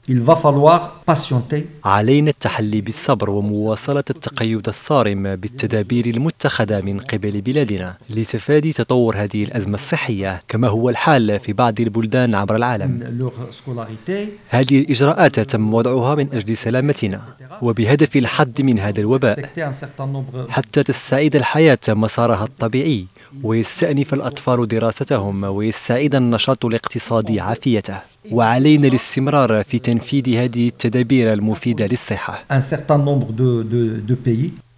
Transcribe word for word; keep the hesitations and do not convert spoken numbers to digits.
Il va falloir patienter. علينا التحلي بالصبر ومواصلة التقيد الصارم بالتدابير المتخذة من قبل بلادنا لتفادي تطور هذه الأزمة الصحية كما هو الحال في بعض البلدان عبر العالم. هذه الإجراءات تم وضعها من أجل سلامتنا وبهدف الحد من هذا الوباء حتى تستعيد الحياة مسارها الطبيعي ويستأنف الأطفال دراستهم ويستعيد النشاط الاقتصادي عافيته. وعلينا الاستمرار في تنفيذ هذه التدابير المفيدة للصحة.